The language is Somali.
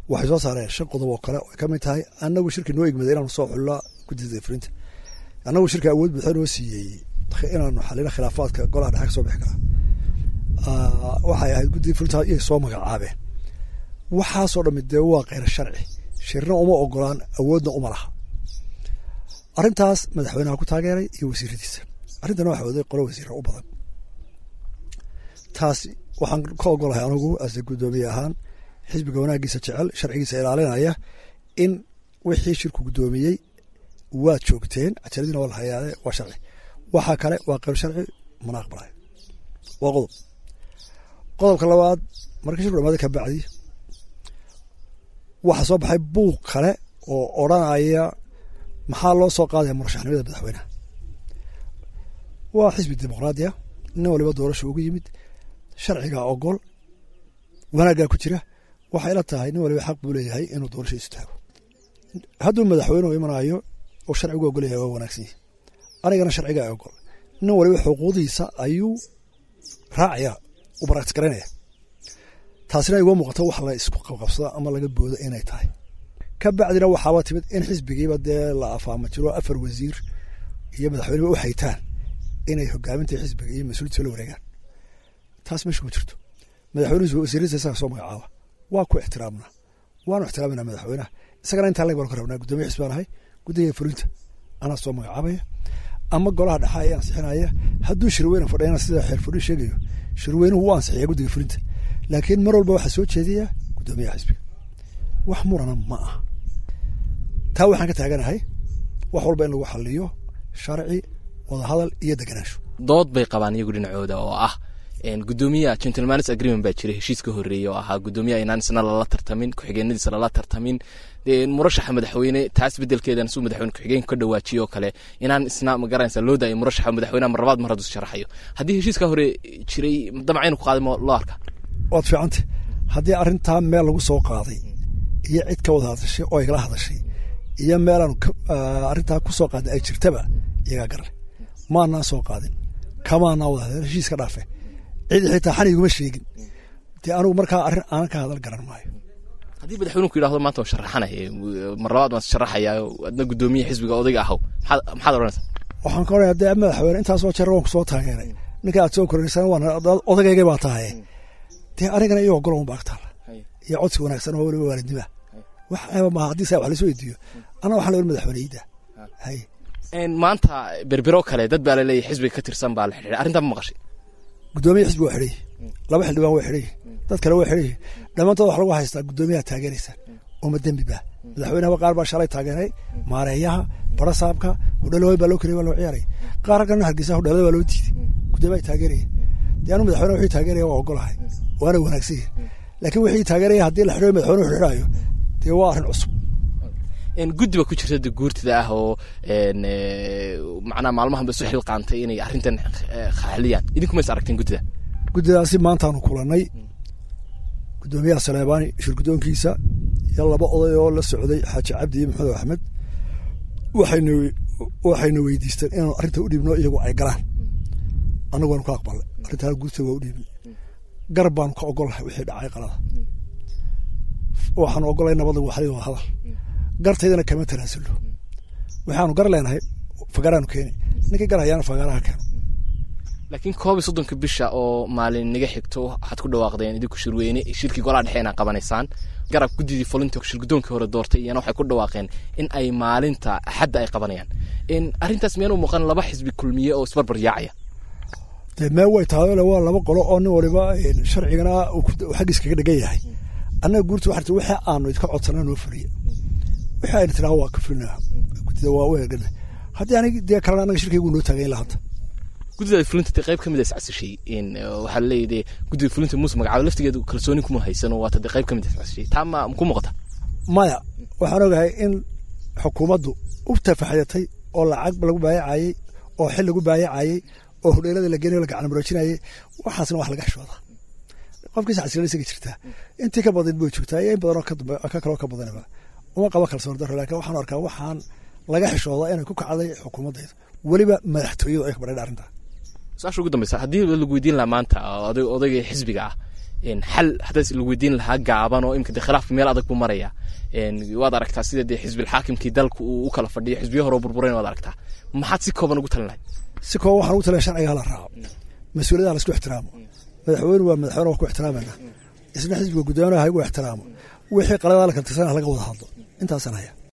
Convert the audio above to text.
waxay soo saareen 5 qodob oo kale oo ka mid tahay annagu shirki noo igmaday inaan soo xulno guddiga fulinta annagu shirka awood bixin oo siiyay inaanu xalina khilaafaadka golaha dhexe soo bixi kara waxay ahayd guddiga fulinta ay soo magacaabeen waxaa soo dhamidee waa qeyr sharci shirna uma ogolaan awoodna uma laha arrintaas madaxweynaha ku taageeray iyo wasiiradiisa arrintan waxa waday qolo wasiir u badan taas waxaan ka ogolahay anigu as gudoomiye ahaan xisbiga wanaagiisa jecel sharcigiisa ilaalinaya in wixii shirku gudoomiyey waa joogteen ajaladina waa hay'adda waa sharci waxa kale waa qeyr sharci mana aqbalay waa qodobka labaad markii shirku dhamaad ka bacdi waxa soo baxay buuq kale oo oranaya maxaa loo soo qaaday murashaxnimada madaxweynaha waa xisbi dimuqraadiya nin waliba doorasho ugu yimid sharciga ogol wanaaga ku jira waxa ila tahay nin waliba xaq buu leeyahay inuu doorasho istaago hadduu madaxweynuhu imanayo oo sharcigu ogol yahay waa wanaagsan yahay anigana sharciga ogol nin waliba xuquuqdiisa ayuu raacaya u baragti garanaya taasina igu muuqato wax la isku qabqabsada ama laga boodo inay tahay ka bacdina waxaa timid in xisbigiiba dee la afaamo jiro 4 wasiir iyo madaxweynuhu u haytaan inay hogaaminta xisbiga iyo mas'uuliyadda la wareegaan taas meesha ku jirto madaxweynuhu wasiiradiisa soo magacaaba waa ku ixtiraamna waanu ixtiraamna madaxweynaha isagana inta laga rabnaa gudoomiye xisbanahay guddiga fulinta ana soo magacaabaya ama golaha dhexe ay ansixinaya hadduu shirweyne fadhiyana sida xeer fudhi sheegayo shirweynuhu waa ansixiyaa guddiga fulinta laakiin mar walba waxa soo jeediya gudoomiyaha xisbiga wax murana ma aha taa waxaan ka taaganahay wax walba in lagu xalliyo sharci wada hadal iyo deganaansho dood bay qabaan iyagu dhinacooda oo ah gudoomiyaha gentleman's agreement baa jiray heshiiska horeeyay oo ahaa gudoomiyaha inaan isna lala tartamin ku-xigeenadiisa lala tartamin murashaxa madaxweyne taas bedelkeedana suu madaxweyne ku-xigeenka ka dhawaajiyo oo kale inaan isna magaranaysa loo daayay murashaxa madaxweynaha marlabaad mar hadduu sharaxayo haddii heshiiska hore jiray damacaynu ku qaadimo loo arka waad fiicanta haddii arrintaa meel lagu soo qaaday iyo cid ka wada hadashay oo igala hadashay iyo meelaan arrintaa ku soo qaaday ay jirtaba iyagaa garan maanaan soo qaadin kamaanaa wada hadal heshiiska dhaafe cid xitaa xan iguma sheegin dee anugu markaa arrin aanan ka hadal garan maayo haddii madaxweynuhu ku yidhahdo maanta waan sharaxanaya mar labaad waan sharaxayaa adna gudoomiye xisbiga odayga ahow maxaad odhanaysaa waxaan ka odhanaya dee madaxweyne intaasoo jeer waan ku soo taageeray ninka aad soo koranaysana waan odaygayga baa tahay dee anigana iyo ogol un baagtaala iyo codsi wanaagsan oo waliba waalidnima wax ayba maaha haddii saa wax lasoo weydiiyo ana waxaan la madaxweyneyda hay maanta berbero kale dad baa laleeyahay xisbiga ka tirsan baa la xidhiidhay arrintaa ma maqashay gudoomiye xisbi waa xidhay 2 xildhibaan waa xidhay dad kale waa xidhay dhammaantood wax lagu haystaa gudoomiyaha taageeraysa uma dembi baa madaxweynaha qaar baa shalay taageeray maareeyaha barasaabka hudhalooy baa loo keenay waa loo ciyaaray qaar kana hargeysa hudhalooy baa loo diiday gudoomiyaha taageeray diyaanu madaxweynaha wixii taageeraya waa ogolahay waana wanaagsan laakiin wixii taageeraya haddii la xidho madaxweynuhu xidhayo dee waa arrin cusub guddi ba ku jirta guurtida ah oo macnaha maalmahan ba soo xilqaantay inay arrintan xaliyaan idinkuma is aragteen guddidaasi maantaanu kulannay gudoomiyaha Saleebaani shirgudoonkiisa iyo 2 oday oo la socday Xaaji Cabdi iyo Maxamed Axmed waxayna weydiisteen inaan arrinta u dhiibno iyagu ay galaan anagu waan ku aqbalay arrinta guurtida waa u dhiibnay garab baan ka ogolahay wixii dhacay qalada waxaan ogolay nabad lagu xaliyo hadal gartaydana kama tanaasulo waxaanu gar leenahay fagaraanu keenay ninkii gar hayaan fagaraha keeno laakiin 31 bisha oo maalin naga xigto waxaad ku dhawaaqdeen idinku shirweyne shirkii golaha dhexe qabanaysaan garab gudidii fulinta shirgudoonkii hore doortay iyana waxay ku dhawaaqeen in ay maalinta axadda ay qabanayaan in arrintaas miyaan u muuqan laba xisbi kulmiye oo isbarbar yaacaya ma way tahay waa 2 qolo oo nin waliba sharcigana uu xagiis kaga dhagan yahay annaga guurtu waxa aanu idka codsanaa noo fuliyo waxa ay tiraa waa ka fulnaa gudida waa weegan haddii aniga dee kalena anaga shirkaygu noo taagay lahaanta gudida fulinta qayb kamid ah asashay in waxa leeyahay gudida fulinta muus magacaabo laftigeedu kalsooni kuma haysan oo waata qayb kamid ah asashay taama ku muuqata maya waxaan ogahay in xukuumaddu u tafaxayatay oo lacag lagu baayacay oo xil lagu baayacay oo hudheelada la geenay la gacan maroojinay waxaasna wax laga xishooda qofkiisa xasilaysiga jirta intii ka badan buu joogtaa in badan oo ka kale ka badanba uma qaba kalsoon daro laakiin waxaan arkaa waxaan laga xishooda inay ku kacday xukuumaddeeda waliba madaxtooyadu ay ka baray arrinta saashu ugu dambaysa haddii lagu weydiin lahaa maanta odayga xisbiga ah xal haddaas lagu weydiin lahaa gaaban oo imika dee khilaafka meel adag buu maraya waad aragtaa sida dee xisbilxaakimkii dalka uu u kala fadhiyo xisbiyo hore burbureen waad aragtaa maxaad si kooban ugu talin lahayd si kooban waxaan ugu talin sharciga hala raaco mas-uuliyadaha la isku ixtiraamo madaxweyne waa madaxweyne waa ku ixtiraamayna isna xisbiga guddoomiyaha ha igu ixtiraamo wixii qaladaha la kala tirsanaa laga wada hadlo intaasaan haya